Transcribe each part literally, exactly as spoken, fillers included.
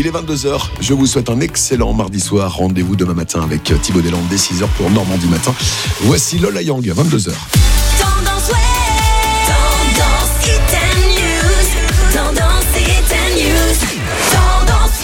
Il est vingt-deux heures, je vous souhaite un excellent mardi soir. Rendez-vous demain matin avec Thibaut Deslandes dès six heures pour Normandie Matin. Voici Lola Young, vingt-deux heures. Tendance Ouest, Tendance Hit News, Tendance Hit News, Tendance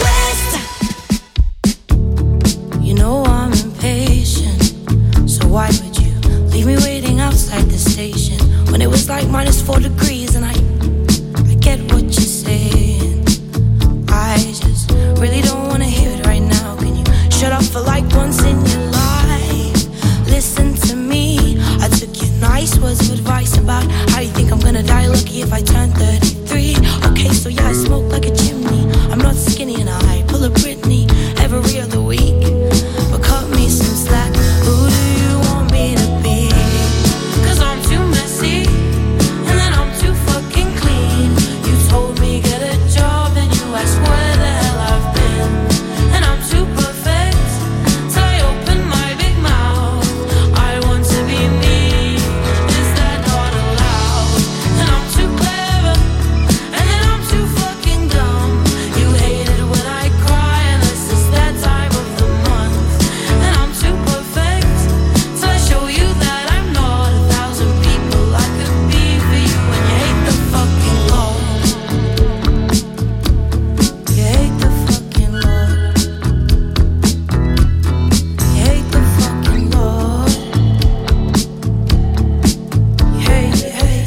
Ouest. You know I'm impatient, so why would you leave me waiting outside the station when it was like minus four degrees and I, I get what you're saying. I just really don't wanna hear it right now. Can you shut up for like once in your life? Listen to me. I took your nice words of advice about how you think I'm gonna die lucky if I turn thirty-three. Okay, so yeah, I smoke like a chimney. I'm not skinny and I pull a Britney every other week. But cut me some slack. Who do you want me to be? Cause I'm too messy and then I'm too fucking clean. You told me get a job and you asked where the hell I've been. And I'm too perfect till I open my big mouth. I want to be me. Is that not allowed? And I'm too clever and then I'm too fucking dumb. You hate it when I cry unless it's that time of the month. And I'm too perfect till I show you that I'm not a thousand people I could be for you. And you hate the fucking Lord. You hate the fucking Lord. You hate the fucking Lord. You hate, you hate.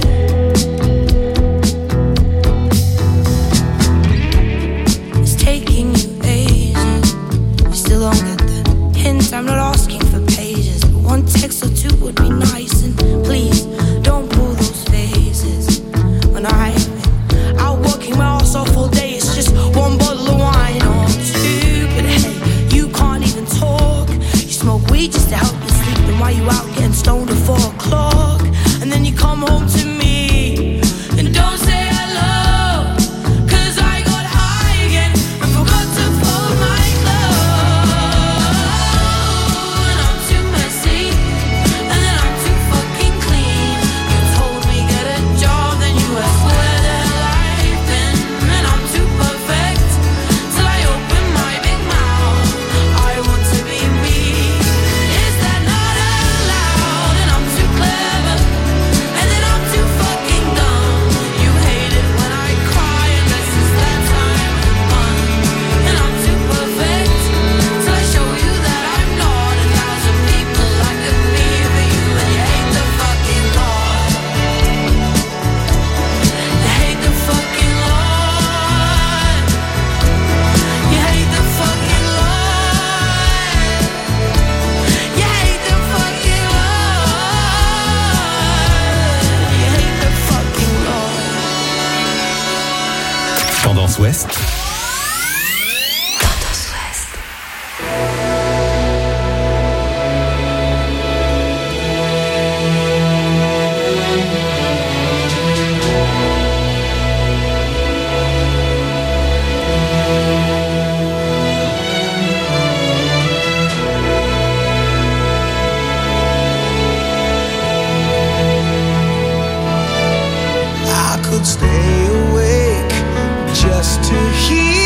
It's taking you ages. You still don't get the hint. I'm not asking for pages, but one text or two would be nice. And please don't pull those faces. When I've been out working my ass off all day, it's just one bottle of wine or two. But hey, you can't even talk. You smoke weed just to help you sleep. Then why you out getting stoned at four o'clock? And then you come home to me and don't say hello. Cause I got high again and forgot to fold my clothes. And I'm too messy and then I'm too fucking clean. You told me get a job, then you asked where the hell I've been. And I'm too perfect till I open my big mouth. I want to be me. Is that not allowed? And I'm too clever and then I'm too fucking dumb. You hate it when I cry unless it's that time of month. And I'm too perfect till I show you that I'm not a thousand people I could be for you. And you hate the fucking Lord. You hate the fucking Lord. You hate the fucking Lord. You hate the fucking Lord. You hate the fucking Lord. Tendance Ouest. Tendance Ouest. I could stay awake just to hear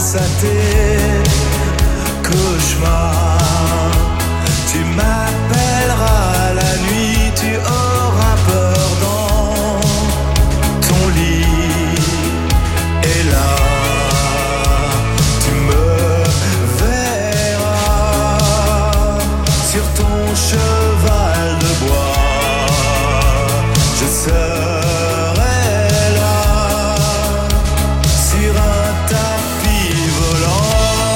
pense à tes cauchemars. Tu m'appelleras la nuit, tu auras peur dans ton lit. Et là, tu me verras sur ton cheval de bois. Je serai là sur un tapis volant.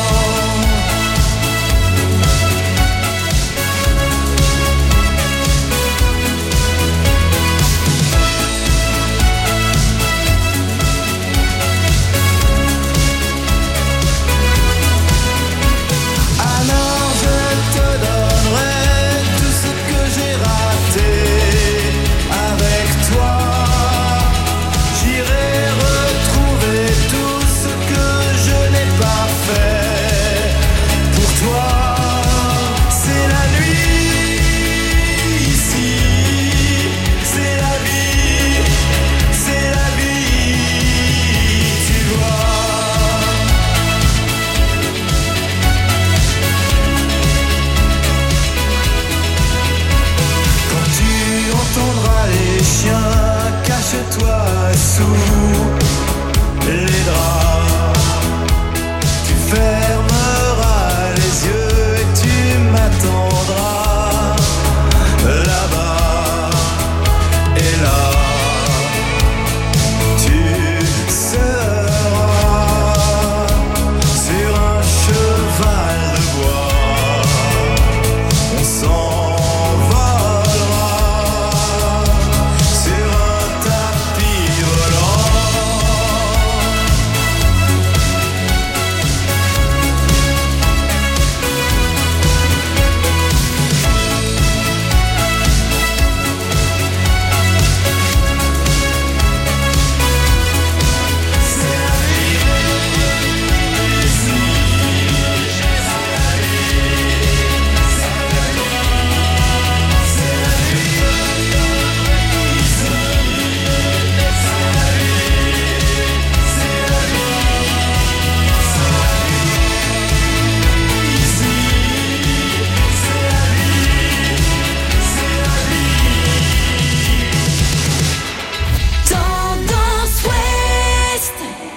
Alors je te donnerai tout ce que j'ai raté avec toi. J'irai retrouver tout ce que je n'ai pas fait pour toi. C'est la nuit ici, c'est la vie, c'est la vie, tu vois. Quand tu entendras les chiens, cache-toi sous les draps. Tu fermeras les yeux et tu m'attendras là-bas. Et là, tu seras sur un cheval de bois. On s'envolera sur un tapis volant. C'est la vie ici, c'est la vie, c'est la vie, c'est la vie ici, c'est la vie, c'est la vie, c'est la vie ici, c'est la vie, c'est la vie. Tendance Ouest.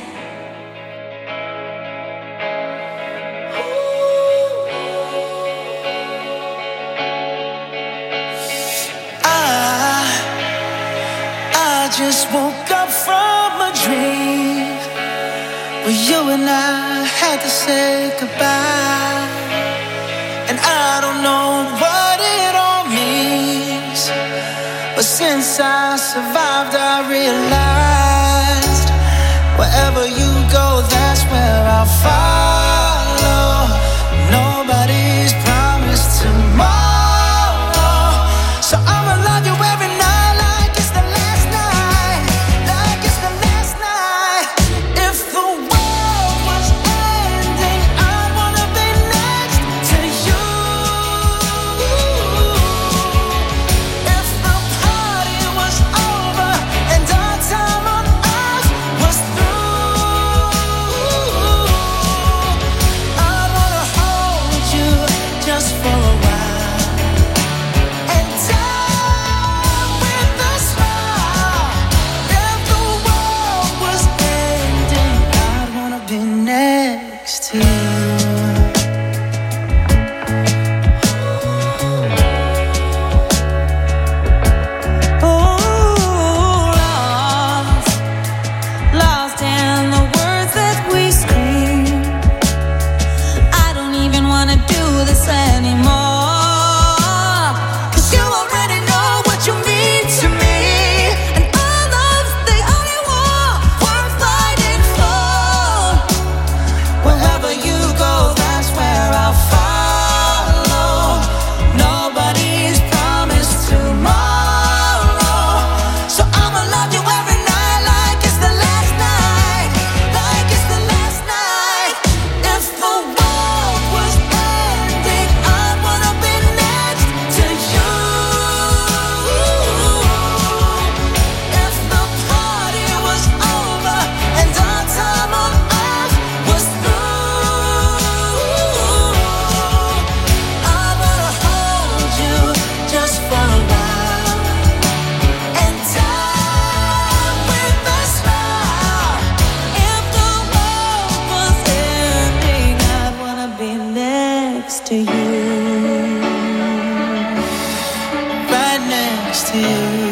I, I just woke up from a dream where you and I had to say goodbye. And I don't know what it all means, but since I survived, I realized wherever you go, that's where I'll follow. Nobody's promised tomorrow, so I'ma love you every night like it's the last night, like it's the last night. If the world was ending, I'd wanna be next to you. If the party was over and our time on earth was through, I'd wanna hold you just for a while and die with a smile. If the world was ending, I'd wanna be next to you. Oh, lost, lost in the words that we scream. I don't even wanna do this anymore, 'cause you already know what you mean to me, and our love's the only war worth fighting for. Wherever you go, to you, right next to you.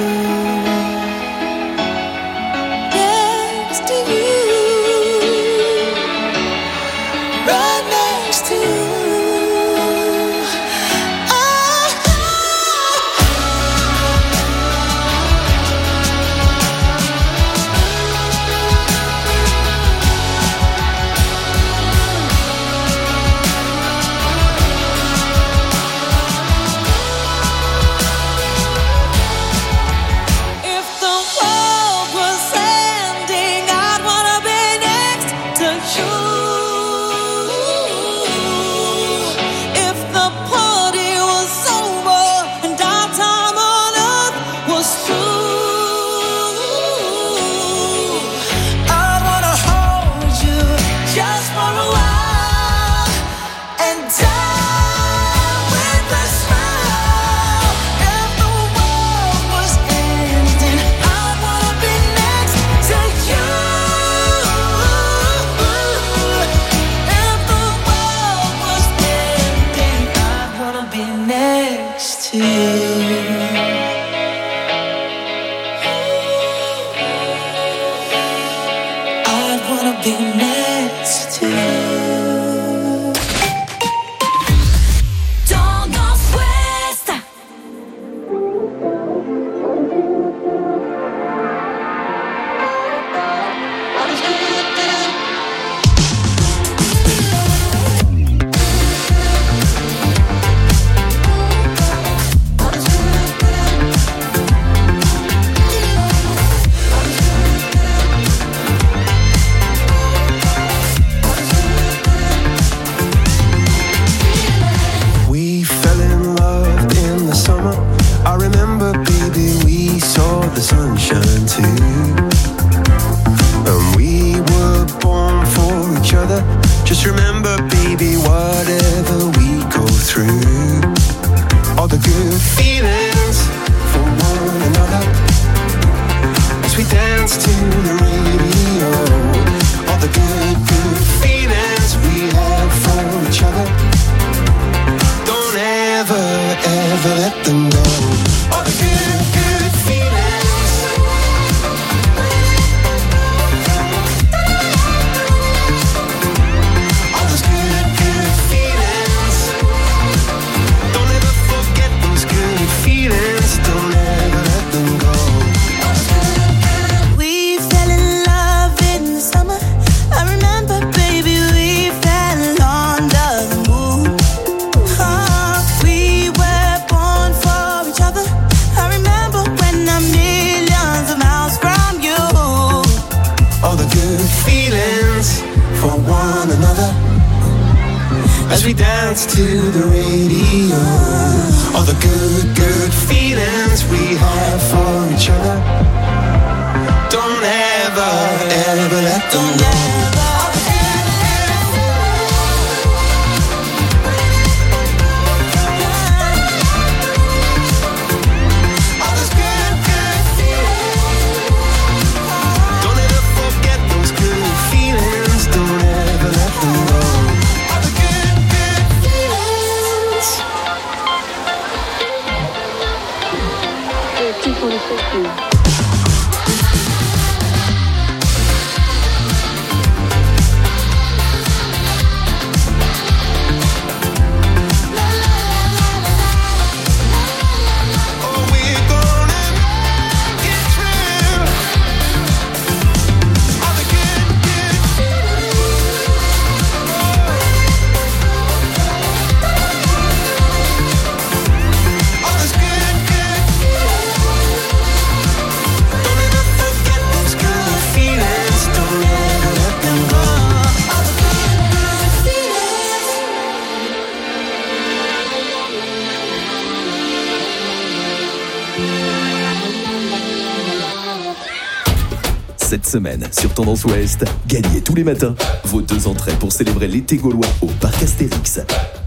Cette semaine, sur Tendance Ouest, gagnez tous les matins vos deux entrées pour célébrer l'été gaulois au Parc Astérix.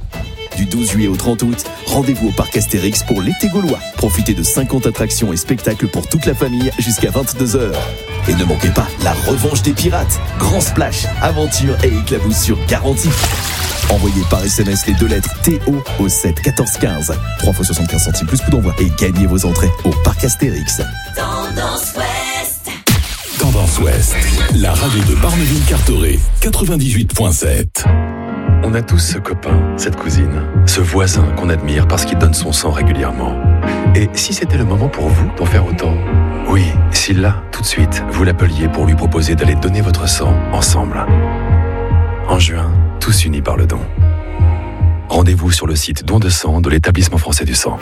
Du douze juillet au trente août, rendez-vous au Parc Astérix pour l'été gaulois. Profitez de cinquante attractions et spectacles pour toute la famille jusqu'à vingt-deux heures. Et ne manquez pas la revanche des pirates. Grand splash, aventure et éclaboussure garantie. Envoyez par S M S les deux lettres T O au sept quatorze quinze. trois fois soixante-quinze centimes plus coup d'envoi. Et gagnez vos entrées au Parc Astérix. Tendance Ouest. Tendance Ouest, la radio de Barneville-Carteret, quatre-vingt-dix-huit virgule sept. On a tous ce copain, cette cousine, ce voisin qu'on admire parce qu'il donne son sang régulièrement. Et si c'était le moment pour vous d'en faire autant ? Oui, si là, tout de suite, vous l'appeliez pour lui proposer d'aller donner votre sang ensemble. En juin, tous unis par le don. Rendez-vous sur le site Don de sang de l'Établissement français du sang.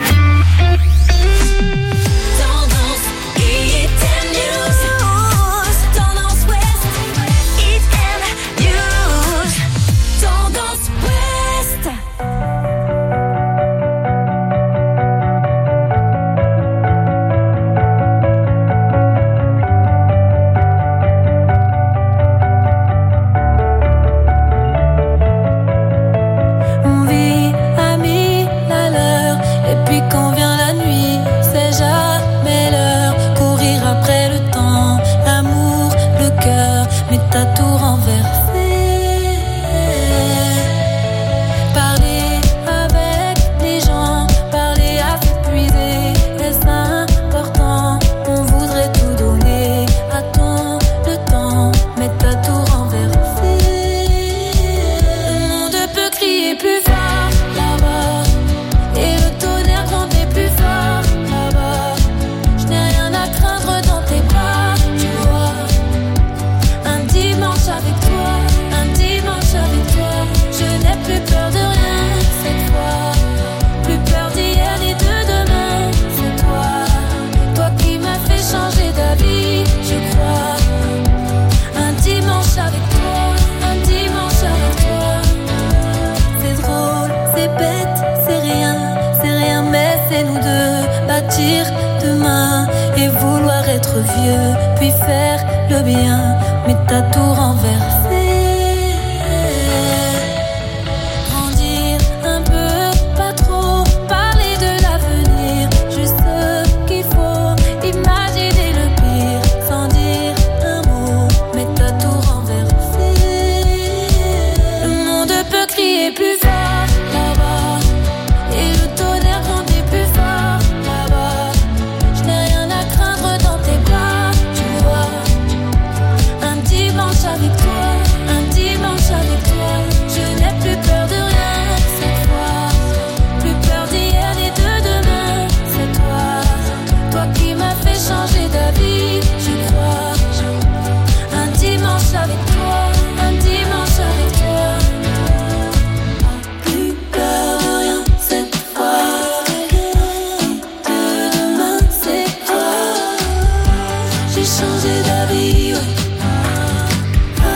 Demain et vouloir être vieux, puis faire le bien, mais t'as tout renversé. Grandir un peu, pas trop, parler de l'avenir, juste ce qu'il faut, imaginer le pire, sans dire un mot, mais t'as tout renversé. Le monde peut crier plus fort là-bas, et le tonnerre grandit plus fort là-bas. Je n'ai rien à craindre dans tes bras, tu vois. Un dimanche avec toi, un dimanche avec toi. Je n'ai plus peur de rien cette fois, plus peur d'hier ni de demain. C'est toi, toi qui m'as fait changer d'avis, je crois. Un dimanche avec toi, un dimanche avec toi. Plus peur de rien cette fois, de demain c'est toi. J'ai changé d'avis, ouais. Ah,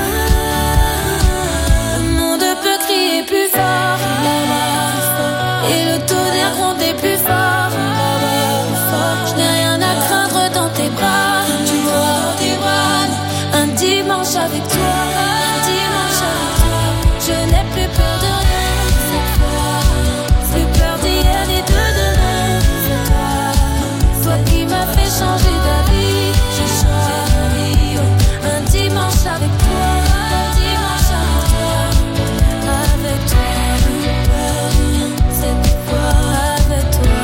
le monde peut crier plus fort là-bas, et le tonnerre gronder plus fort là-bas. Je n'ai rien à craindre dans tes bras, tu vois, tes bras. Un dimanche avec toi, un dimanche avec toi. Je n'ai plus peur de rien cette fois, plus peur d'hier ni de demain. C'est toi, toi qui m'as fait changer d'avis. J'ai changé d'avis, ouais. Un dimanche avec toi, un dimanche avec toi. Avec toi, plus peur de rien cette fois. Avec toi,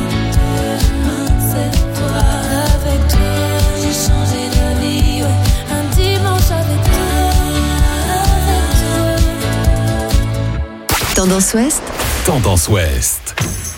cette fois. Avec toi, j'ai changé d'avis, ouais. Un dimanche avec toi, avec toi. Tendance Ouest, Tendance Ouest.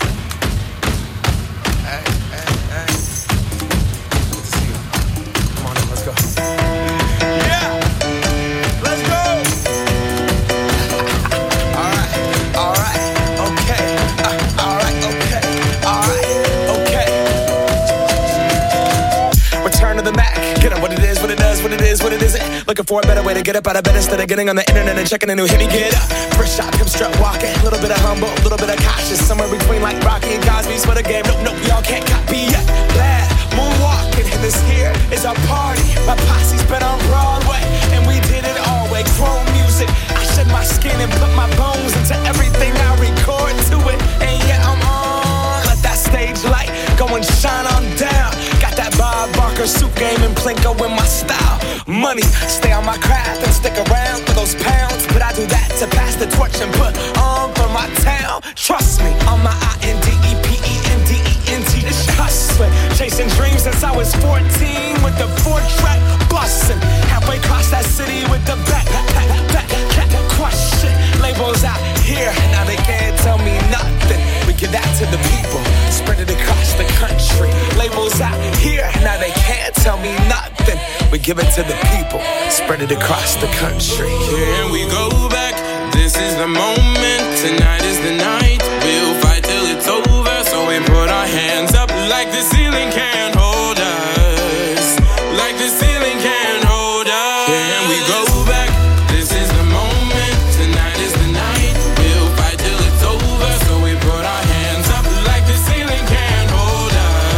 Looking for a better way to get up out of bed instead of getting on the internet and checking a new hit. Me get up, first shot, come strut walking. A little bit of humble, a little bit of cautious. Somewhere between like Rocky and Cosby's for the game. Nope, nope, y'all can't copy yet. Bad moonwalking, and this here is our party. My posse's been on Broadway, and we did it all way. Chrome music, I shed my skin and put my bones into everything I record to it. And yeah, I'm on. Let that stage light go and shine on down. Got that Bob Barker pursuit game and Plinko in my style. Money, stay on my craft and stick around for those pounds. But I do that to pass the torch and put on for my town. Trust me, on my I N D E P E N D E N T, it's hustling. Chasing dreams since I was fourteen with the four-track bustin'. Halfway across that city with the back, back, back, back, question. Labels out here, now they can't tell me nothing. We give that to the people, spread it across the country. Labels out here, now they can't tell me nothing. We give it to the people, spread it across the country. Here we go back, this is the moment, tonight is the night. We'll fight till it's over, so we put our hands up like the ceiling can't hold us. Like the ceiling can't hold us. Here we go back, this is the moment, tonight is the night. We'll fight till it's over, so we put our hands up like the ceiling can't hold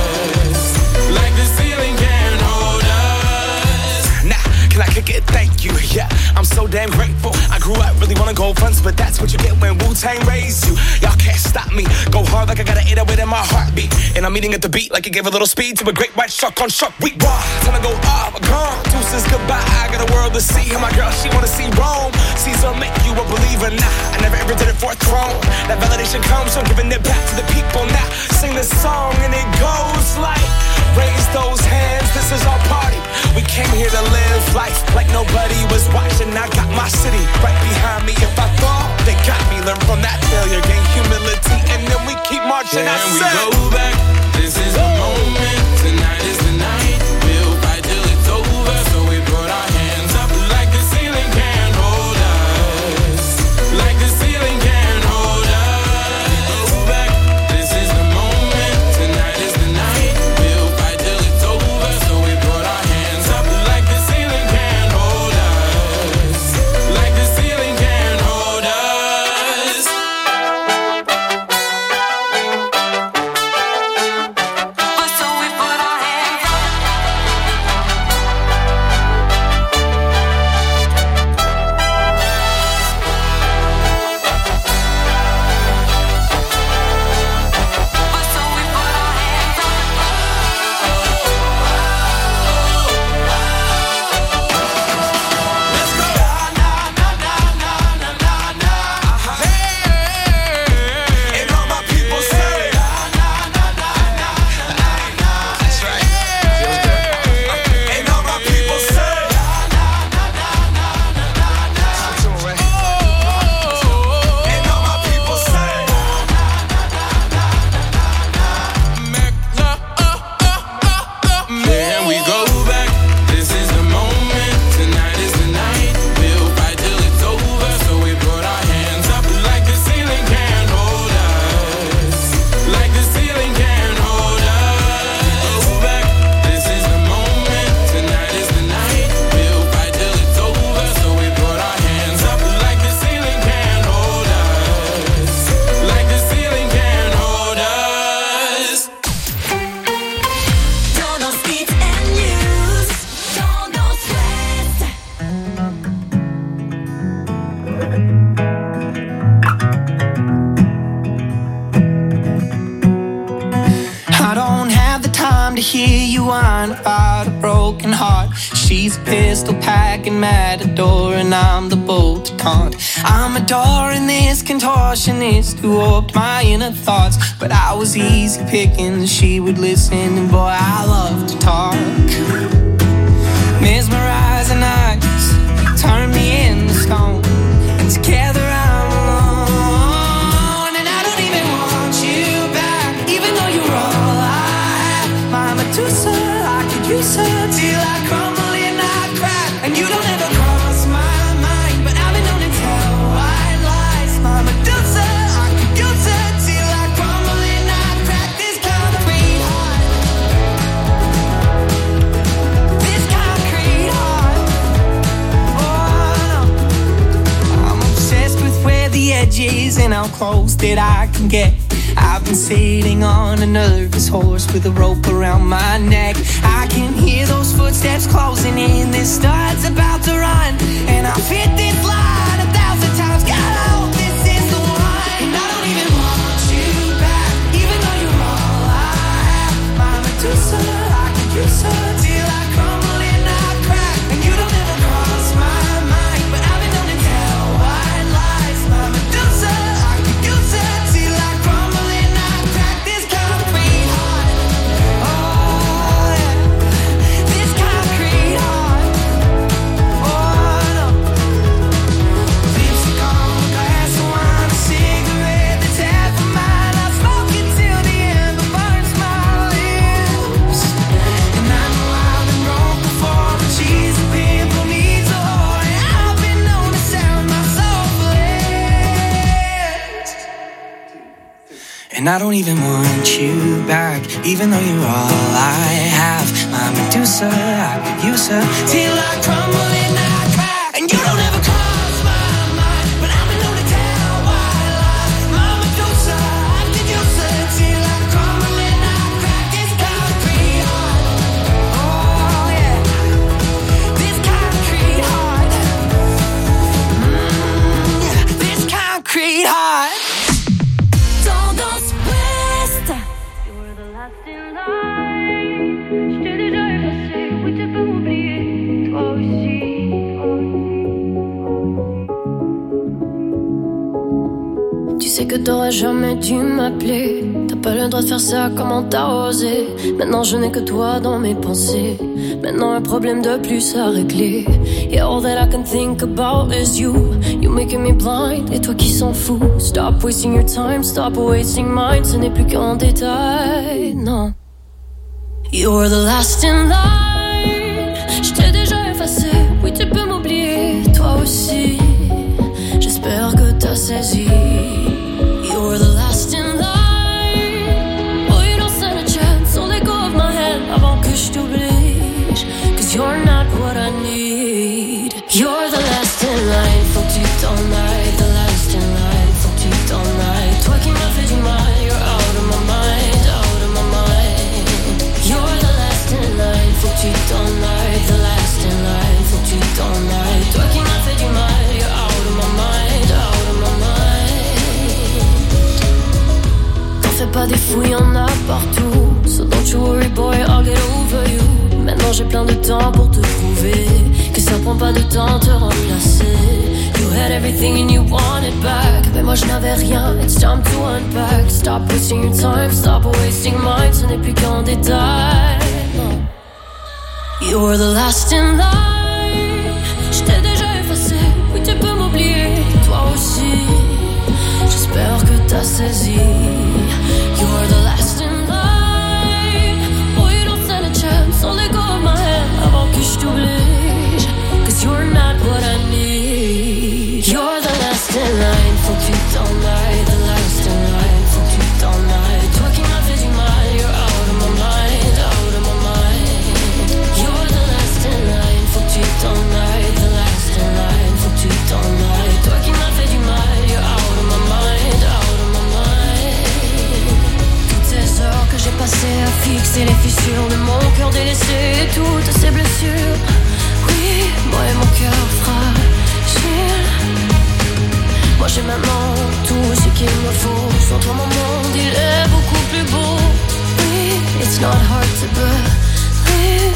us. Like the ceiling can't hold us. Nah, can I kick it? Thank you, yeah, I'm so damn grateful. I grew up really wanna go fronts, but that's what you get when Wu-Tang raised you. Y'all can't stop me, go hard like I got an eight oh eight in my heartbeat. And I'm eating at the beat like it gave a little speed to a great white shark on shark week. Raw, time to go off, gone, deuces goodbye. I got a world to see, and my girl, she wanna see Rome. Caesar make you a believer, nah, I never ever did it for a throne. That validation comes from giving it back to the people. Now, sing this song and it goes like, raise those hands, this is our party. We came here to live life like nobody was watching. I got my city right behind me. If I fall, they got me. Learn from that failure, gain humility, and then we keep marching. Can I we said, go back? This is the moment. Tonight is the night. We'll fight till it's over. So we put our hands up like the ceiling can't hold us. Like the ceiling can't hold us. Go back. This is the moment. Tonight is the night. We'll fight till it's over. So we put our hands up like the ceiling can't hold us. Like the ceiling can't hold us. So we put our hands up. So we put our hands up. let's go. And all my people say, that's right. And all my people say, and all my people say, Can we go back? This is the moment. Tonight is the night. We'll fight till it's over. So we put our hands up like the ceiling can't hold us. Like the ceiling can't hold us. Go back. This is the moment. Tonight is the night. We'll fight till it's over. So we put our hands up like the ceiling can't hold us. Like the ceiling can't hold us. Donald's Beats and News. Donald's West. I don't have the time to hear you whine about a broken heart. She's a pistol packing matador, and I'm the bull to taunt. I'm adoring this contortionist who warped my inner thoughts. But I was easy picking, she would listen, and boy, I love to talk. Mesmerizing eyes turn me into stone, and together I'm alone. And I don't even want you back, even though you're all I have. My Medusa, I could use her till I crumble and I crack. And you don't ever cross my mind, but I've been known to tell white lies. My Medusa, I could use her till I crumble and I crack. This concrete heart, this concrete heart. Oh no, I'm obsessed with where the edge is and how close that I can get. I've been sitting on a nervous horse with a rope around my neck. I can hear those footsteps closing in. This star's about to run, and I've hit this line a thousand times. God, I hope this is the one. And I don't even want you back, even though you're all I have. My Medusa, I could use her till And I don't even want you back, even though you're all I have. My Medusa, I could use her till I crumble and I crack. And you don't ever cross my mind, but I'm known to tell white lies. My Medusa, I could use her till I crumble and I crack. This concrete heart, oh yeah, this concrete heart, mm, yeah, this concrete heart. Que t'aurais jamais dû m'appeler. T'as pas le droit de faire ça, comment t'as osé. Maintenant je n'ai que toi dans mes pensées. Maintenant un problème de plus à régler. Yeah, all that I can think about is you. You making me blind, et toi qui s'en fous. Stop wasting your time, stop wasting mine. Ce n'est plus qu'un détail, non. You're the last in line. Je t'ai déjà effacé, oui tu peux m'oublier. Toi aussi, j'espère que t'as saisi. You're the last in line. Oh, you don't stand a chance, so let go of my hand avant que je t'oblige. Cause you're not what I need. You're the last in line, faut que tu t'en ailles. The last in line, faut que tu t'en ailles. Toi qui m'as fait du mal, you're out of my mind, out of my mind. You're the last in line, faut que tu t'en ailles. The last in line, faut que tu t'en ailles. Toi qui m'as fait du mal, you're out of my mind, out of my mind. Fais pas des fous, y'en a partout. So don't you worry boy, I'll get over you. Maintenant j'ai plein de temps pour te prouver que ça prend pas de temps te remplacer. You had everything and you want it back. Mais moi je n'avais rien, it's time to unpack. Stop wasting your time, stop wasting mine. Ce n'est plus qu'un détail, non. You're the last in line. Je t'ai déjà effacé, oui tu peux m'oublier. Toi aussi, j'espère que t'as saisi. You're the last in line. Oh, you don't stand a chance, so let go of my hand avant que je t'oblige. Cause you're not what I need. You're the last in line, faut que tu t'en ailles. The last in line, faut que tu t'en ailles. Toi qui m'as fait du mal, you're out of my mind, out of my mind. You're the last in line, faut que tu t'en ailles. The last in line, faut que tu t'en ailles. Toi qui m'as fait du mal, you're out of my mind, out of my mind. Toutes ces heures que j'ai passées à fixer les fissures de mon cœur délaissé, toutes ces blessures. Oui, moi et mon cœur fragile. Moi j'ai maintenant tout ce qu'il me faut. Sans toi mon monde il est beaucoup plus beau. Oui, it's not hard to believe.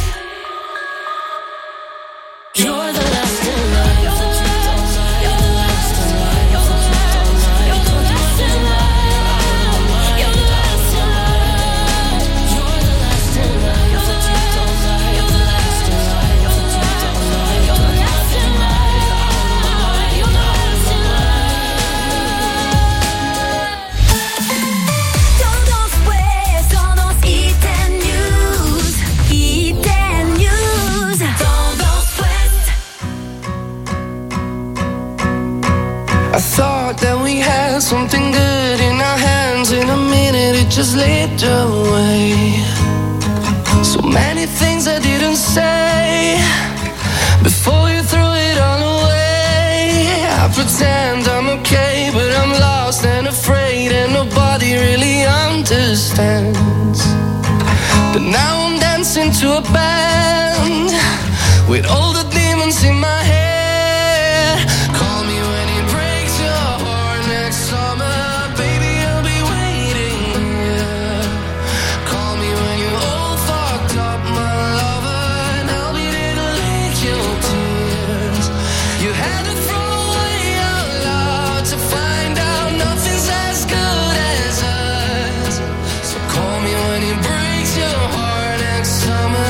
You're the last in line. Faut que tu t'en ailles. You're the last in line. Faut que tu t'en ailles. You're the last in line. You're the last in line. You're the last in line. Faut que tu t'en ailles. You're the last in line. Faut que tu t'en ailles. You're the last in line. You're the last in line. Tendance Ouest, tendance Hit and News, Hit and News, Tendance Ouest. I thought that we had something good in our hands. In a minute it just slipped away. So many things I didn't say before you threw it all away. I pretend I'm okay, but I'm lost and afraid, and nobody really understands. But now I'm dancing to a band with all the demons in my head. Call me when it breaks your heart next summer, baby, I'll be waiting, yeah. Call me when you're all fucked up, my lover, and I'll be there to lick your tears. You had to throw away our love to find out nothing's as good as us. So call me when it breaks your heart next summer.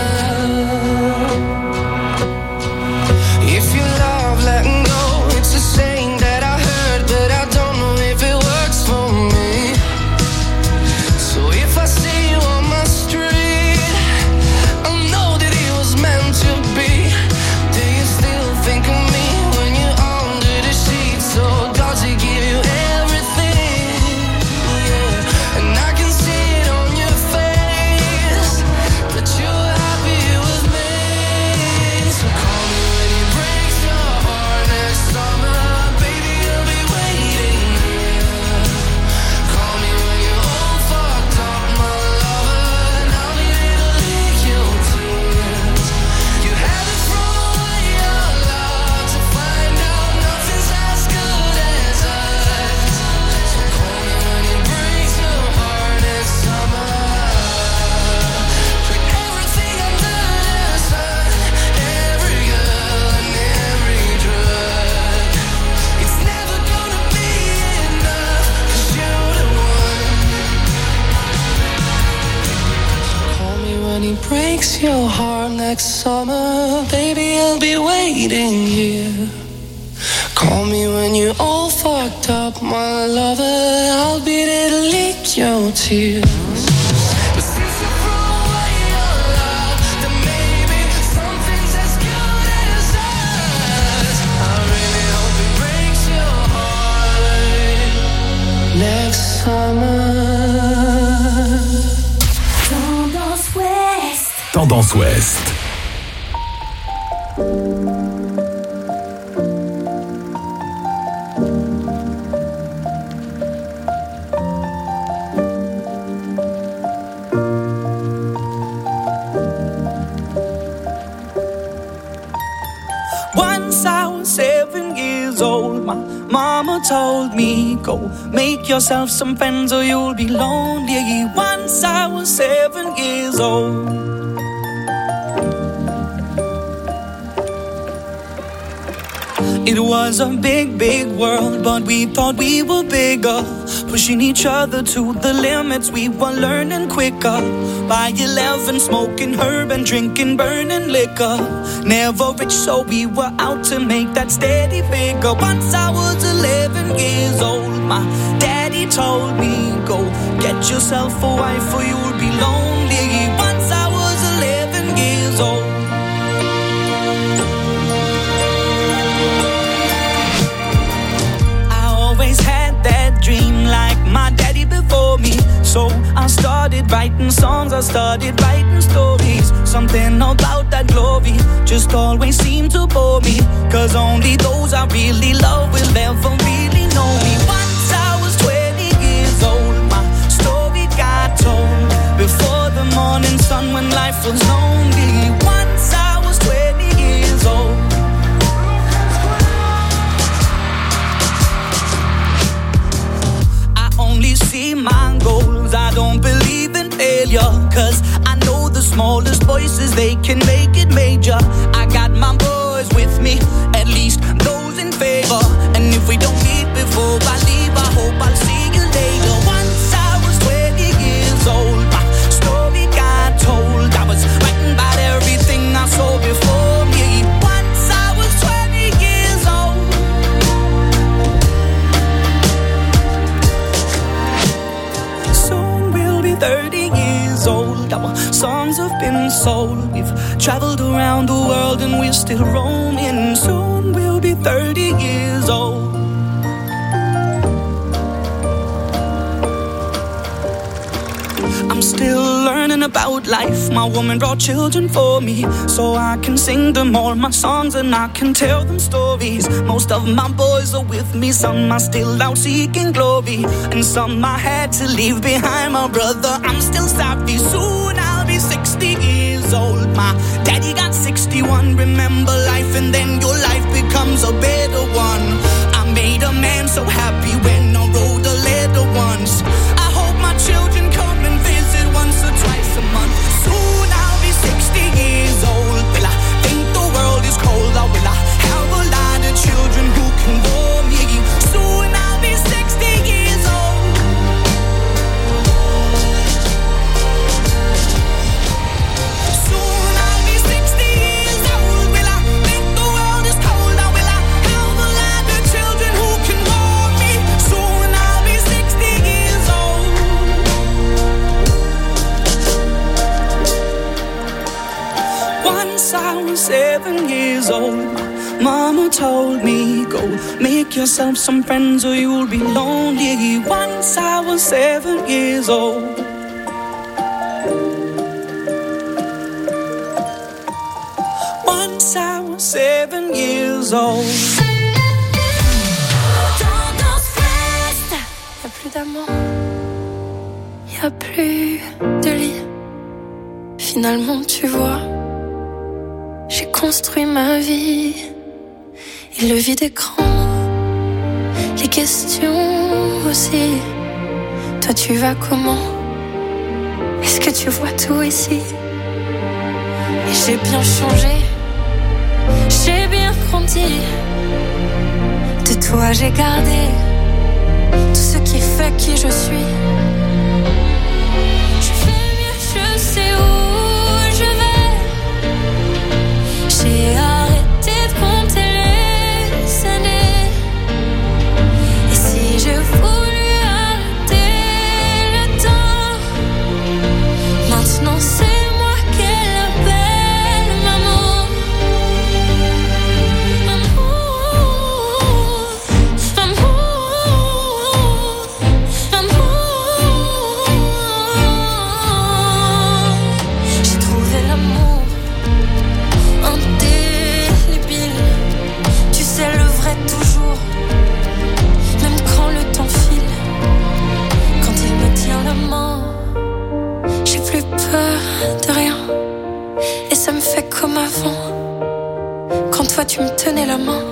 If you love letting go, it's a saying that I heard, but I don't know if it works for me. So if I see you on my street, I know that it was meant to be. Do you still think of me when you're under the sheets? So does it give you when you're all fucked up, my lover, I'll be there to lick your tears. Next summer. Tendance Ouest. Tendance Ouest. Once I was seven years old, my mama told me, go make yourself some friends or you'll be lonely. Once I was seven years old. It was a big, big world, but we thought we were bigger, pushing each other to the limits. We were learning quicker. By eleven, smoking herb and drinking burning liquor. Never rich, so we were out to make that steady figure. Once I was eleven years old, my daddy told me, go get yourself a wife or you'll be lonely. Once I was eleven years old. That dream like my daddy before me. So I started writing songs, I started writing stories. Something about that glory just always seemed to bore me. Cause only those I really love will ever really know me. Once I was twenty years old, my story got told. Before the morning sun when life was lonely. Once I was twenty years old. Only see my goals, I don't believe in failure. Cause I know the smallest voices, they can make it major. I got my boys with me, at least those in favor. And if we don't meet before I leave, I hope I'll see you later. Once I was twenty years old, my story got told. I was writing about everything I saw before me. Once I was twenty years old. thirty years old, our songs have been sold. We've traveled around the world and we're still roaming. Soon we'll be thirty years old. I'm still learning about life. My woman brought children for me, so I can sing them all my songs and I can tell them stories. Most of my boys are with me, some are still out seeking glory, and some I had to leave behind. My brother, I'm still sorry. Soon I'll be sixty years old. My daddy got sixty-one. Remember life and then your life becomes a better one. I made a man so happy when I wrote a letter once. I hope my children come and visit once or twice a month. Soon I'll be sixty years old. Will I think the world is cold, or will I have a lot of children who can warm me? Soon I'll be sixty years old. Soon I'll be sixty years old. Will I think the world is cold, or will I have a lot of children who can warm me? Soon I'll be sixty years old. Once I was seven years old, my mama told me, go make yourself some friends or you'll be lonely. Once I was seven years old. Once I was seven years old. Tendance Ouest. Y'a plus d'amour, y'a plus de lit. Finalement tu vois, j'ai construit ma vie. Et le vide écran, les questions aussi. Toi tu vas comment? Est-ce que tu vois tout ici? Et j'ai bien changé, j'ai bien grandi. De toi j'ai gardé tout ce qui fait qui je suis. Je fais mieux, je sais où je vais. J'ai arrêté de compter les années. fois tu me tenais la main.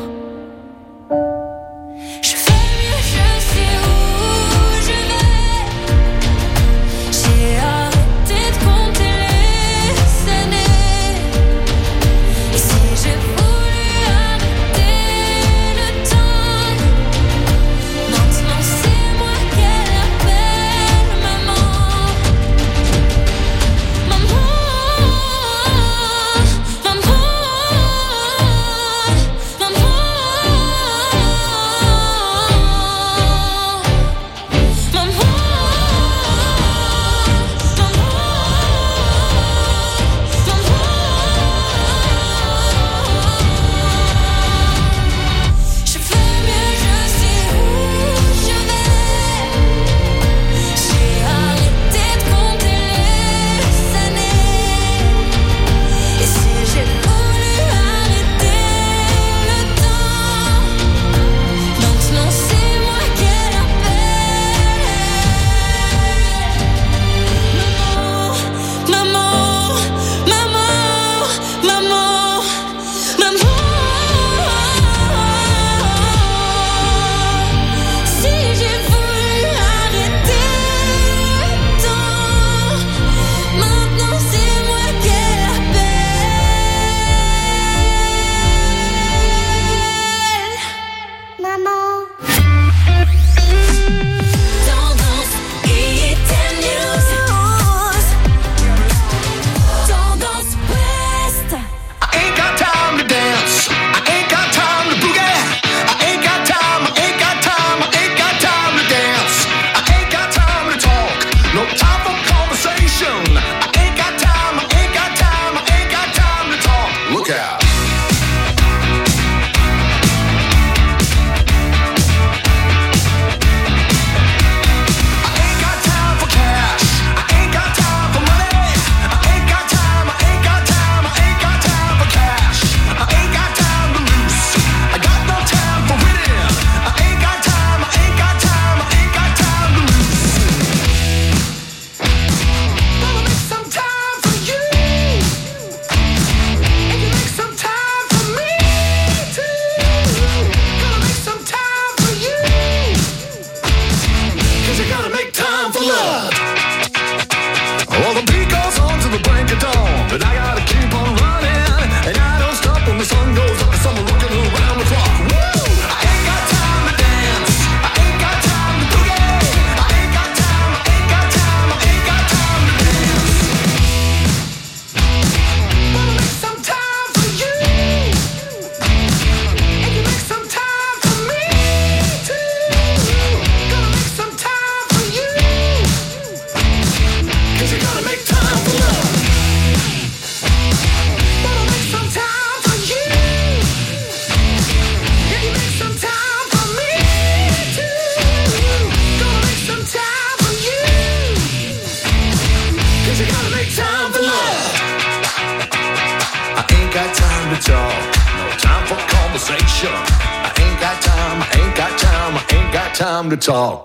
Time to talk.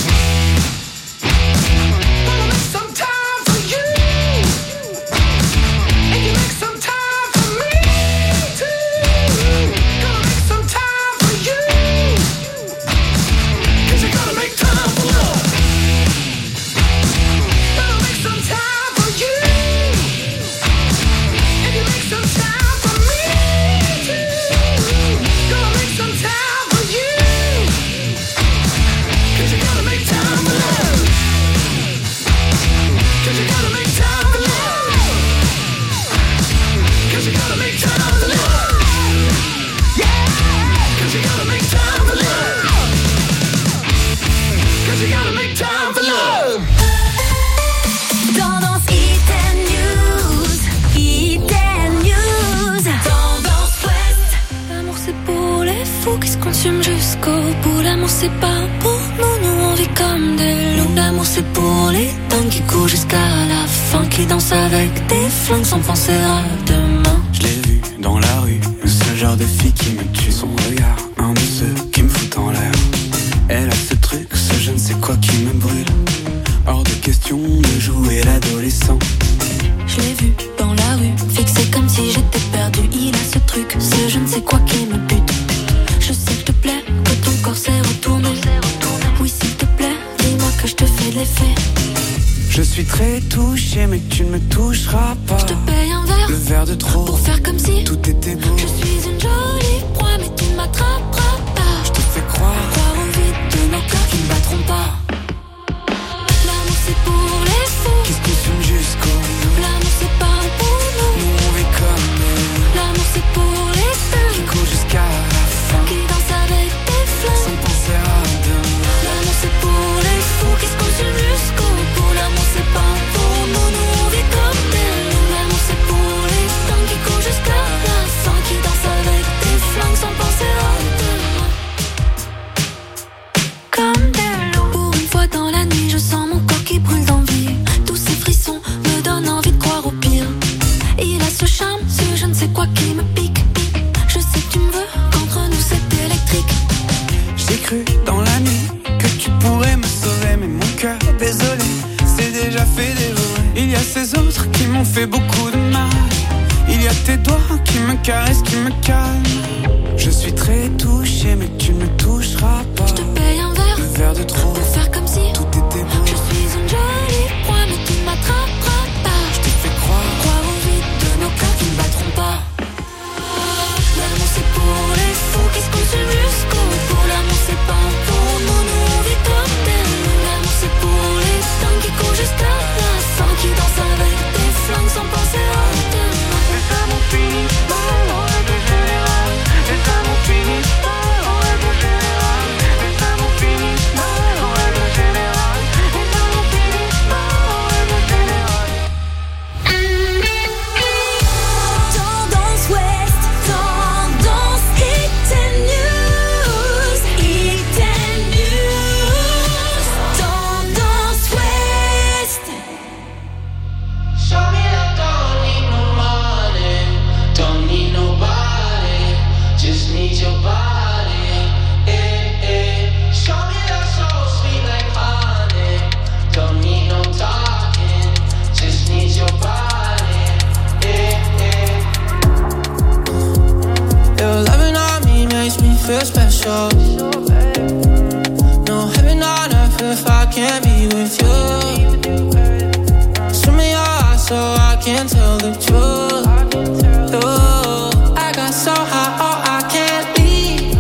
Jusqu'au bout, l'amour c'est pas pour nous, nous on vit comme des loups. L'amour c'est pour les dingues qui courent jusqu'à la fin, qui dansent avec des flingues sans penser à demain. Je l'ai vu dans la rue, ce genre de fille qui me tue. Son regard, un de ceux qui me fout en l'air. Elle a ce truc, ce je ne sais quoi qui me brûle. Hors de question de jouer l'adolescent. Je l'ai vu dans la rue, fixé comme si j'étais perdu. Il a ce truc, ce je ne sais quoi Je suis très touché, mais tu ne me toucheras pas. Je te paye un verre, le verre de trop, pour faire comme si tout était beau. Je suis une jolie proie, mais tu ne m'attraperas pas. Je te fais croire, croire au vide de nos cœurs qui ne battront pas. L'amour c'est pour les fous, qui se consume jusqu'au bout. L'amour c'est pas pour nous, nous on vit comme nous. L'amour c'est pour les feux, qui courent jusqu'à la fin, qui dansent avec des flammes, sans penser à demain. L'amour c'est pour les fous, qui se consument jusqu'au bout. L'amour c'est pas pour nous, nous on vit comme des loups. L'amour c'est pour les femmes qui courent jusqu'à la fin, qui dansent avec des flammes sans penser à demain. Comme des loups. Pour une fois dans la nuit, je sens mon corps qui brûle d'envie. Tous ces frissons me donnent envie de croire au pire. Il a ce charme, ce je ne sais quoi qui me pique. Je sais que tu me veux, qu'entre nous c'est électrique. J'ai cru dans la nuit que tu pourrais me sauver, mais mon cœur, désolé, c'est déjà fait dévorer. Il y a ces autres qui m'ont fait beaucoup de mal. Il y a tes doigts qui me caressent, qui me calment. Je suis très touché, mais tu ne me toucheras pas. Je te paye un verre, le verre de trop, pour faire comme si tout était beau. Je suis une jolie proie, mais tu ne m'attraperas pas. Je te fais croire, croire au vide de nos cœurs qui ne battront pas. L'amour c'est pour les fous qui se consument jusqu'au bout. L'amour c'est pas pour nous, nous on vit comme des loups. L'amour c'est pour les femmes qui courent jusqu'à la fin, qui dansent avec des flammes sans penser à demain. Les amours finissent par en règle générale. Les amours finissent par en règle générale. Les amours finissent par en règle générale. Les amours finissent par en règle générale. Tendance Ouest, tendance Hit and News, Hit and News, tendance Ouest. Show me that don't need no money, don't need nobody, just need your body. Eh, eh. Show me that soul sweet like honey, don't need no talking, just need your body. Eh, eh. Your loving on me makes me feel special. No heaven on earth if I can't be with you. Swim me your eyes so I can tell the truth. Ooh, I got so high, oh I can't leave.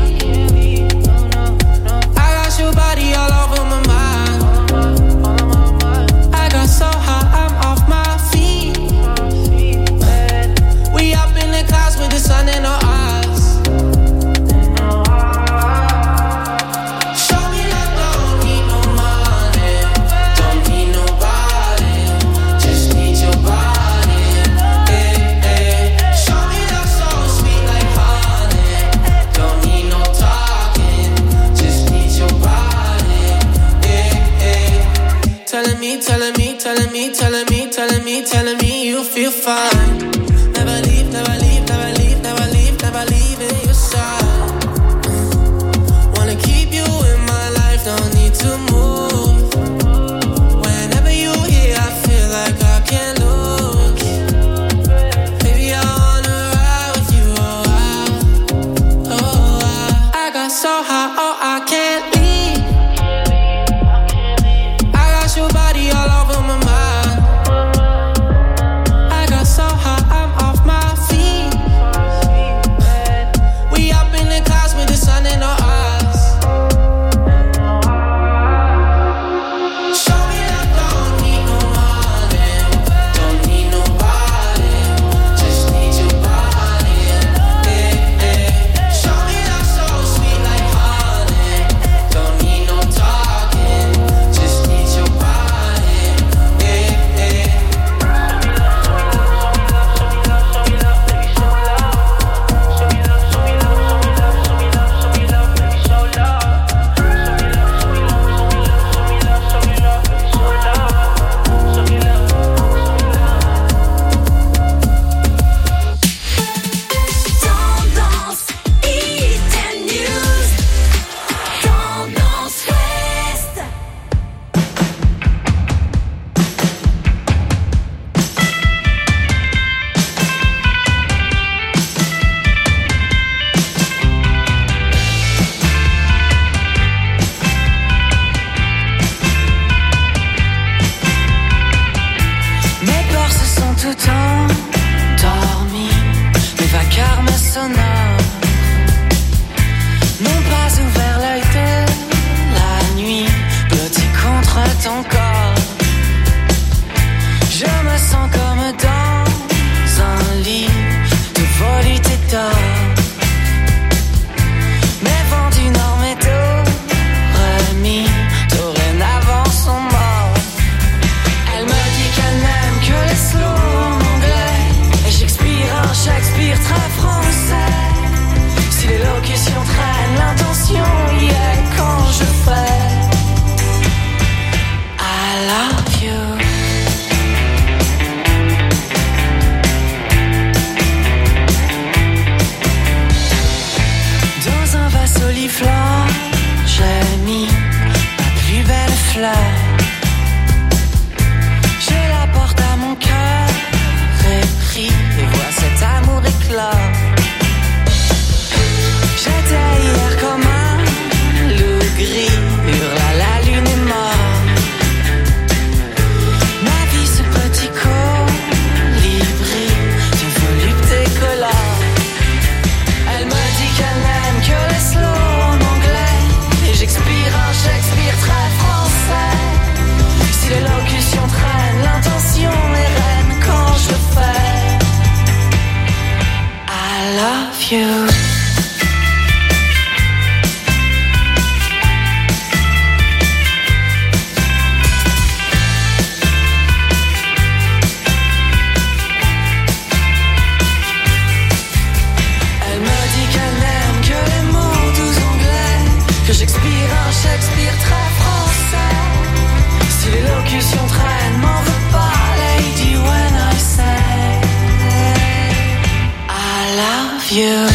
I got your body all over my mind. I got so high, I'm off my feet. We up in the clouds with the sun in our eyes. Show me that don't need no money, don't need nobody, just need your body. Eh, eh. Show me that soul sweet like honey, don't need no talking, just need your body. Eh, eh. Telling me, telling me, telling me, telling me, telling me, telling me you feel fine. Never leave, never leave, never leave, never leave, never leave in your side. Wanna keep you in my life, don't need to move. Whenever you here, I feel like I can't lose. Baby, I wanna ride with you, oh I, oh I. I got so high, oh I can't leave. I got your body all over my mind. I got so high, Respire un Shakespeare très français. Si l'élocution traîne, m'en veux pas, lady, when I say I love you.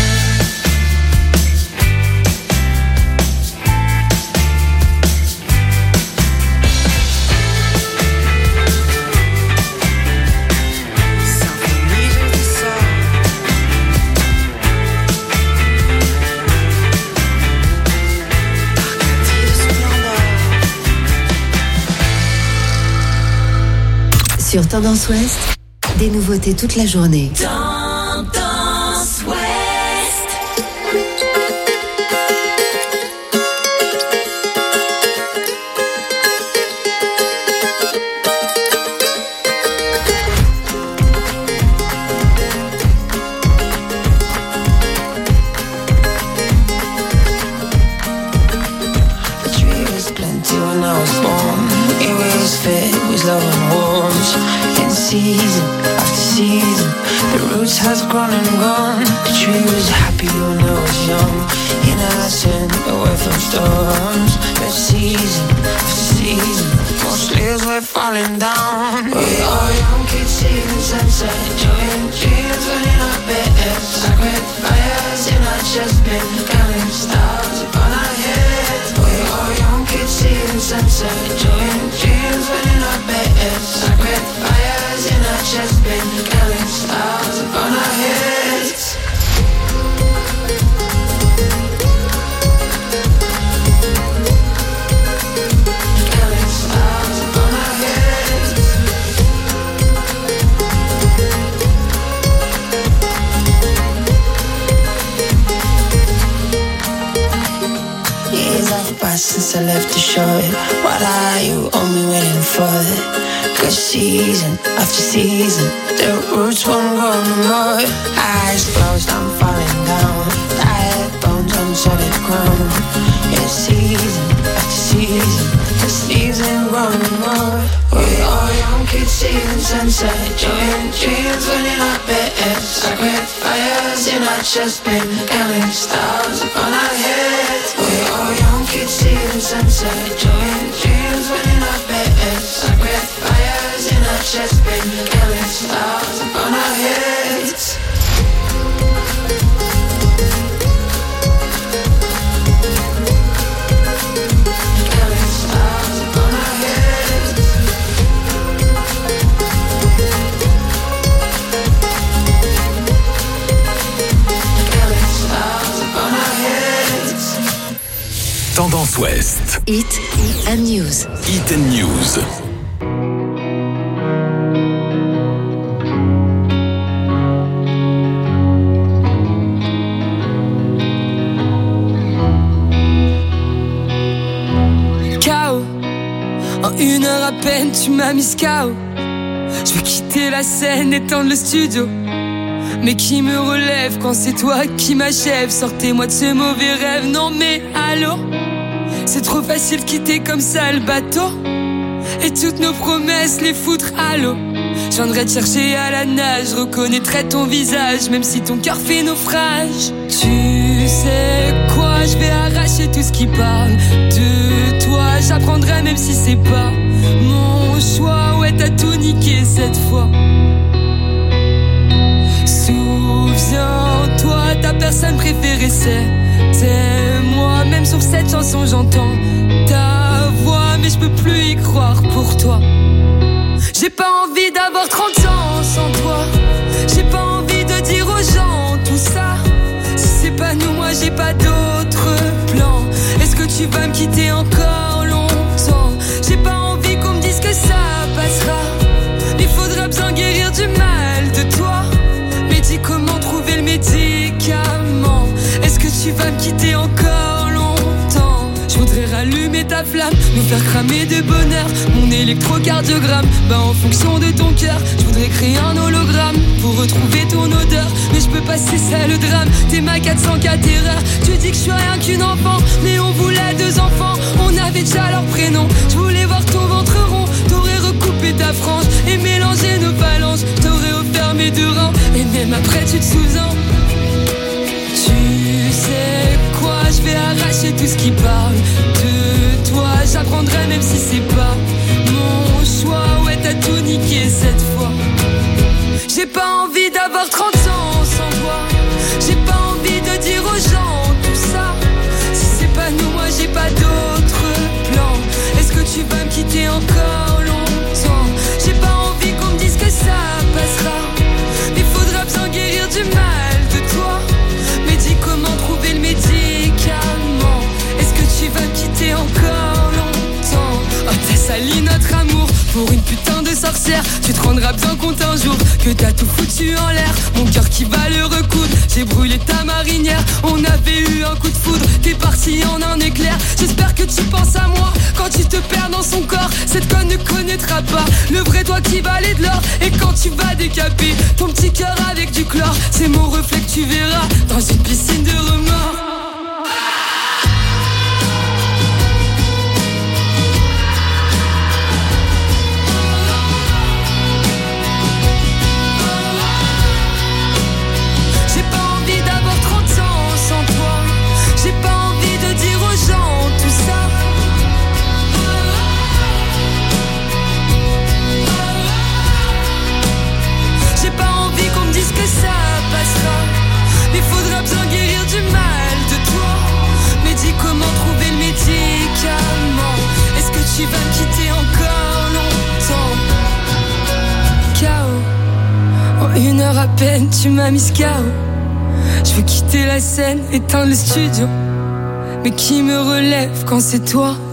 Sur Tendance Ouest, des nouveautés toute la journée. Tendance Ouest. The tree was plenty when I was born. It was fed with love and warmth. In season after season, the roots has grown and gone. The tree was happy when I was young, innocent, away from storms. But season after season, most leaves were falling down. We all young kids seeing the sunset, enjoying dreams when in our beds. Sacred fires in our chest, been counting stars upon our heads. We all young kids seeing the sunset, enjoying dreams when in our beds. Sacred fires in our chest, been counting stars upon our heads. Counting stars upon our heads. Years have passed since I left the shore. What are you only waiting for? Cause season after season, the roots won't grow no more. Eyes closed, I'm falling down. Tired bones on solid ground. It's season after season, the season grow no more. We all young kids seeing sunset, enjoying dreams when in our beds. Sacred fires in our chest, been counting stars upon our heads. We all young kids seeing sunset, enjoying dreams when in our beds. Sacred fires in our chest, been counting stars upon our heads. Counting stars upon our heads. Counting stars upon our heads. Tendance Ouest. Hit and News. Hit and News. K O. En une heure à peine, tu m'as mis K O. Je vais quitter la scène, éteindre le studio. Mais qui me relève quand c'est toi qui m'achève? Sortez-moi de ce mauvais rêve, non mais allô? C'est trop facile de quitter comme ça le bateau. Et toutes nos promesses, les foutre à l'eau. Je viendrai te chercher à la nage, je reconnaîtrai ton visage, même si ton cœur fait naufrage. Tu sais quoi, je vais arracher tout ce qui parle de toi. J'apprendrai même si c'est pas mon choix. Ouais, t'as tout niqué cette fois. Souviens-toi, ta personne préférée c'était moi. Même sur cette chanson j'entends ta voix, mais je peux plus y croire pour toi. J'ai pas envie d'avoir trente ans sans toi. J'ai pas envie de dire aux gens tout ça. Si c'est pas nous, moi j'ai pas d'autre plan. Est-ce que tu vas me quitter encore longtemps? J'ai pas envie qu'on me dise que ça passera. Il faudra bien guérir du mal de toi. Mais dis comment trouver le médicament. Est-ce que tu vas me quitter encore longtemps? Je voudrais rallumer ta flamme, nous faire cramer de bonheur. Mon électrocardiogramme, bah en fonction de ton cœur. Je voudrais créer un hologramme pour retrouver ton odeur. Mais je peux pas, c'est ça le drame. T'es ma quatre cent quatre erreur. Tu dis que je suis rien qu'une enfant, mais on voulait deux enfants. On avait déjà leur prénom. Je voulais voir ton ventre rond. T'aurais recoupé ta frange et mélangé nos phalanges. T'aurais offert mes deux reins et même après tu te souviens. Tu sais quoi, je vais arracher tout ce qui parle de toi. J'apprendrai même si c'est pas mon choix. Ouais, t'as tout niqué cette fois. J'ai pas envie d'avoir trente ans sans toi. J'ai pas envie de dire aux gens tout ça. Si c'est pas nous, moi j'ai pas d'autre plan. Est-ce que tu vas me quitter encore longtemps? J'ai pas envie qu'on me dise que ça passera. Mais faudra bien guérir du mal de toi. Mais dis comment trouver le médicament. Est-ce que tu vas me quitter encore longtemps? Oh, t'as sali notre amour pour une putain de sorcière. Tu te rendras bien compte un jour que t'as tout foutu en l'air. Mon cœur qui va le recoudre. J'ai brûlé ta marinière. On avait eu un coup de foudre. T'es parti en un éclair. J'espère que tu penses à moi quand tu te perds dans son corps. Cette conne ne connaîtra pas le vrai toi qui valait de l'or. Et quand tu vas décaper ton petit cœur avec du chlore, c'est mon reflet que tu verras dans une piscine de remords. Tu vas me quitter encore longtemps. K O. En une heure à peine, tu m'as mis K O. Je veux quitter la scène, éteindre le studio. Mais qui me relève quand c'est toi?